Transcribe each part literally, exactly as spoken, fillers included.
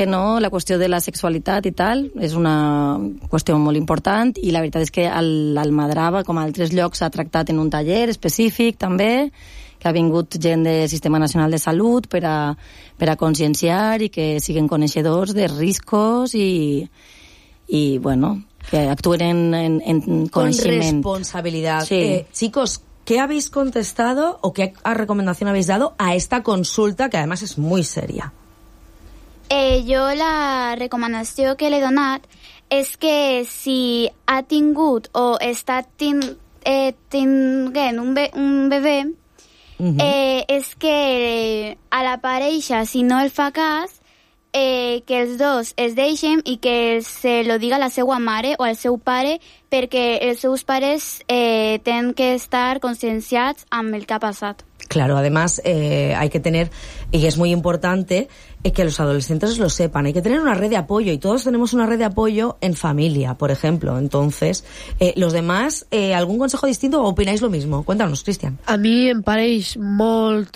que no, la qüestió de la sexualitat i tal és una qüestió molt important i la veritat és que l'Almadrava, com a altres llocs, s'ha tractat en un taller específic també, que ha vingut gent del Sistema Nacional de Salut per a, per a conscienciar i que siguen coneixedors de riscos i, i bueno, que actuen en, en, en coneixement. Con responsabilidad. Sí. Eh, chicos, ¿qué habéis contestado o qué recomendación habéis dado a esta consulta que además es muy seria? Eh, jo la recomanació que l'he donat és que si ha tingut o està tin, eh, tinguent un, be, un bebè, uh-huh. eh, és que a la parella, si no el fa cas, eh, que els dos es deixen i que se lo diga a la seva mare o al seu pare, perquè els seus pares eh, tenen que estar conscienciats amb el que ha passat. Claro, además eh, hay que tener, y es muy importante, eh, que los adolescentes lo sepan. Hay que tener una red de apoyo, y todos tenemos una red de apoyo en familia, por ejemplo. Entonces, eh, los demás, eh, ¿algún consejo distinto o opináis lo mismo? Cuéntanos, Cristian. A mi em pareix molt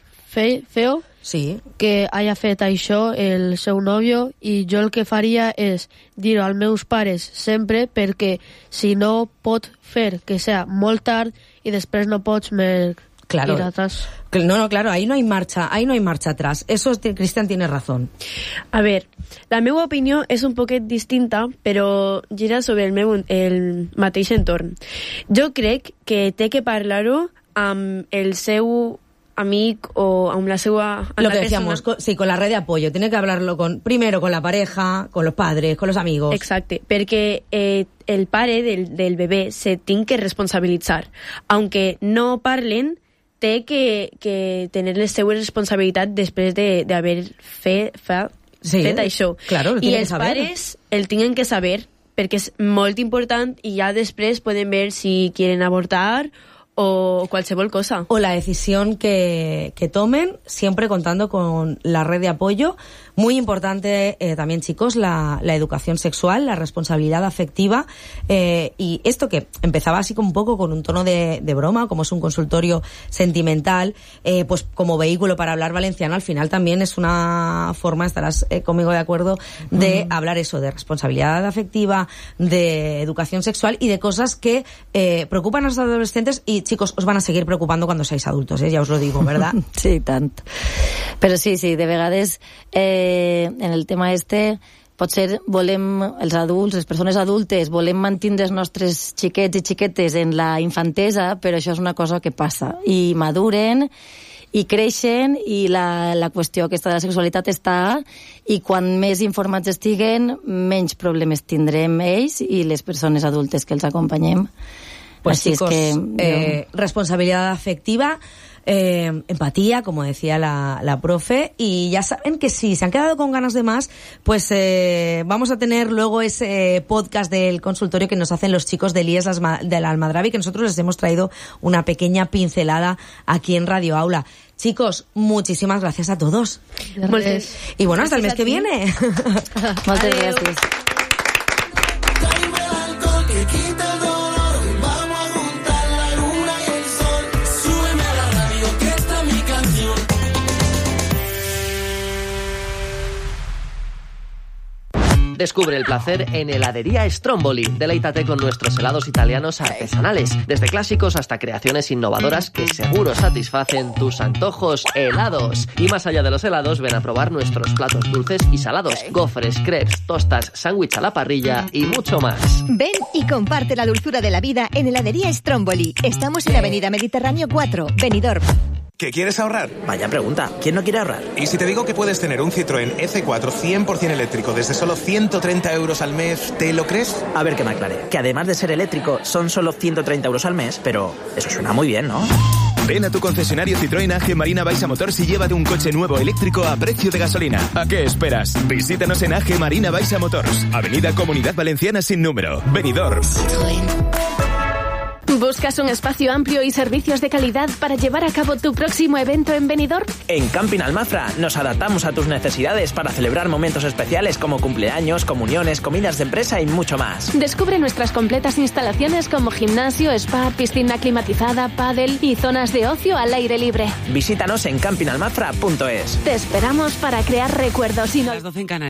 fe, feo sí. que haya fet això el seu nòvio, i jo el que faria és dir-ho als meus pares sempre, perquè si no pot fer que sea molt tard i després no pots més claro. ir atrás. No, no, claro, ahí no hay marcha, ahí no hay marcha atrás. Eso, Cristian tiene razón. A ver, la meva opinió és un poquet distinta, però gira sobre el meu el mateix entorn. Jo crec que té que parlar-ho amb el seu amic o amb la seva... Lo que decíamos, con, sí, con la red de apoyo. Tiene que hablarlo con primero con la pareja, con los padres, con los amigos. Exacte, perquè eh, el pare del, del bebè se tiene que responsabilitzar. Aunque no parlen, té que, que tener la seva responsabilitat després d'haver de, fe, fe, sí, fet això. Claro, I els pares el tenen que saber, perquè és molt important, i ja després poden ver si quieren abortar o cualquier cosa. O la decisión que, que tomen, siempre contando con la red de apoyo. Muy importante eh, también, chicos, la, la educación sexual, la responsabilidad afectiva, eh, y esto que empezaba así como un poco con un tono de, de broma, como es un consultorio sentimental, eh, pues como vehículo para hablar valenciano, al final también es una forma, estarás eh, conmigo de acuerdo, de uh-huh. hablar eso, de responsabilidad afectiva, de educación sexual y de cosas que eh, preocupan a los adolescentes y, chicos, os van a seguir preocupando cuando seáis adultos, eh, ya os lo digo, ¿verdad? Sí, tant. Però sí, sí, de vegades eh, en el tema este potser volem, els adults, les persones adultes, volem mantenir els nostres xiquets i xiquetes en la infantesa, però això és una cosa que passa. I maduren, i creixen, i la, la qüestió aquesta de la sexualitat està, i quan més informats estiguen, menys problemes tindrem ells i les persones adultes que els acompanyem. Pues Así chicos, es que, eh, responsabilidad afectiva, eh, empatía, como decía la, la profe, y ya saben que si se han quedado con ganas de más, pues eh, vamos a tener luego ese podcast del consultorio que nos hacen los chicos del I E S de la Almadravi, que nosotros les hemos traído una pequeña pincelada aquí en Radio Aula. Chicos, muchísimas gracias a todos. Gracias. Y bueno, hasta el mes que viene. Muchas gracias. Descubre el placer en Heladería Stromboli. Deleítate con nuestros helados italianos artesanales, desde clásicos hasta creaciones innovadoras que seguro satisfacen tus antojos helados. Y más allá de los helados, ven a probar nuestros platos dulces y salados, gofres, crepes, tostas, sándwich a la parrilla y mucho más. Ven y comparte la dulzura de la vida en Heladería Stromboli. Estamos en Avenida Mediterráneo cuatro, Benidorm. ¿Qué quieres ahorrar? Vaya pregunta, ¿quién no quiere ahorrar? ¿Y si te digo que puedes tener un Citroën E C cuatro cien por ciento eléctrico desde solo ciento treinta euros al mes, ¿te lo crees? A ver que me aclare, que además de ser eléctrico son solo ciento treinta euros al mes, pero eso suena muy bien, ¿no? Ven a tu concesionario Citroën A G Marina Baixa Motors y llévate un coche nuevo eléctrico a precio de gasolina. ¿A qué esperas? Visítanos en A G Marina Baixa Motors, Avenida Comunidad Valenciana sin número, Benidorm. ¿Buscas un espacio amplio y servicios de calidad para llevar a cabo tu próximo evento en Benidorm? En Camping Almafra nos adaptamos a tus necesidades para celebrar momentos especiales como cumpleaños, comuniones, comidas de empresa y mucho más. Descubre nuestras completas instalaciones como gimnasio, spa, piscina climatizada, pádel y zonas de ocio al aire libre. Visítanos en camping almafra punto es. Te esperamos para crear recuerdos y no...